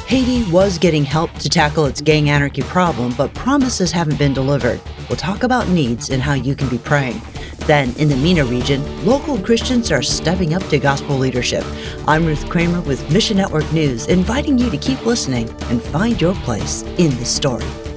Haiti was getting help to tackle its gang anarchy problem, but promises haven't been delivered. We'll talk about needs and how you can be praying. Then, in the MENA region, local Christians are stepping up to gospel leadership. I'm Ruth Kramer with Mission Network News, inviting you to keep listening and find your place in the story.